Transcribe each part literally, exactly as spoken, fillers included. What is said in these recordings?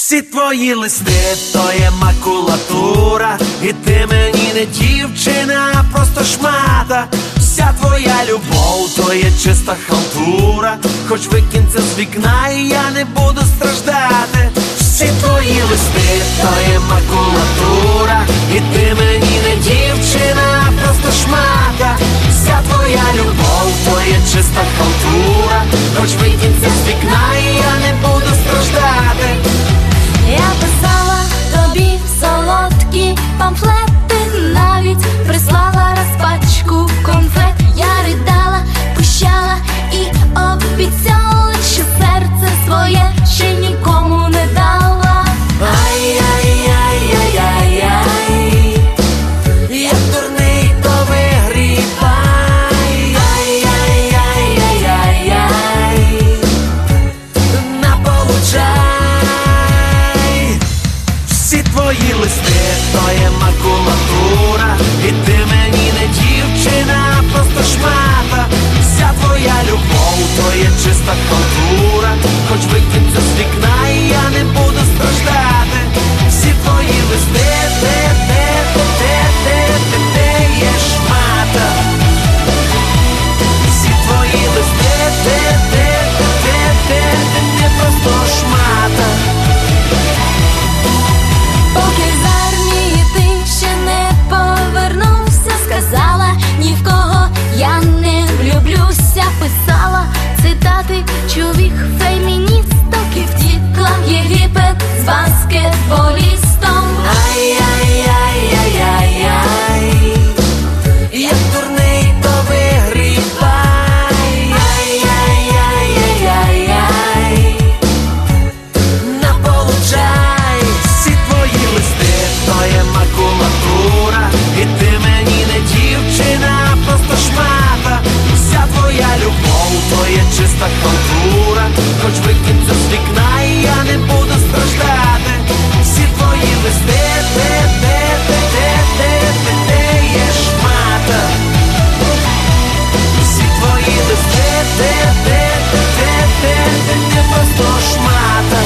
Всі твої листи, то є макулатура, і ти мені не дівчина, а просто шмата. Вся твоя любов, то є чиста халтура. Хоч викинь це з вікна, і я не буду страждати. Всі твої листи, то є макулатура, і ти мені не дівчина, а просто шмата. Вся твоя любов, то є чиста халтура. Хоч викинь це з вікна, і я не буду страждати. Я писала тобі солодкі памфлети, навіть прислала раз пачку конфет. Я ридала, пищала і обіцяла, що серце своє ще нікому не дала. Ай-яй-яй-яй-яй, як дурний, то вигрібай. Ай-яй-яй-яй-яй, наполучай. Всі твої листи, то є макулатура, і ти мені не дівчина, а просто шмата. Вся твоя любов, то є чиста халтура. Хоч викинь це з вікна, і я не буду страждати. Всі твої листи, те, те, те, те, те, те, те є шмата. Всі твої листи, те, те, те, те, те, те, не просто шмата. Поки з армії ти ще не повернувся, сказала, ні в кого я не влюблюся. Писала цитати чоловік феміністок і втікла в Єгипет з баскетболістом. Ай-яй-яй-яй-яй, як дурний, то вигрібай. Ай-яй-яй-яй-яй, наполучай. Всі твої листи, то є макулатура, і ти мені не дівчина, а просто шмата. Вся твоя любов, то є чиста халтура. Хоч викинь це з вікна, і я не буду страждати. Всі твої листи, те, те, те, те, те, те, те є шмата. Всі твої листи, те, те, те, те, те, те, не просто шмата.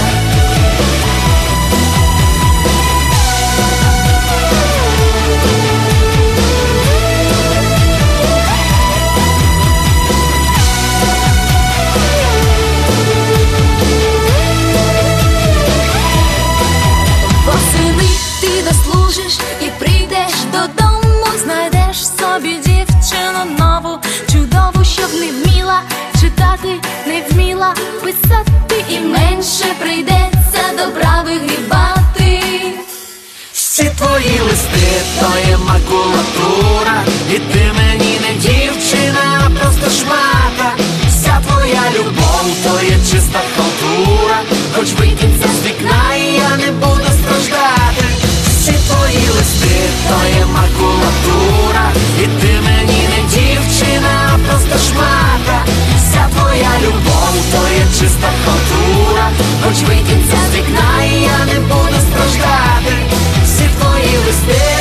Восени ти дослужиш і прийдеш додому, знайдеш собі дівчину нову, чудову, щоб не вміла читати, не вміла писати, і менше прийдеться добра вигрібати. Всі твої листи, то є макулатура, і ти мені не дівчина, а просто шмата. Вся твоя любов, то є чиста халтура. Хоч викинь це з вікна, і я не буду страждати. Всі твої листи, то є макулатура, і ти мені не дівчина, а просто шмата. Вся твоя любов, то є чиста халтура. Хоч викинь це з вікна, і я не буду страждати. Всі твої листи,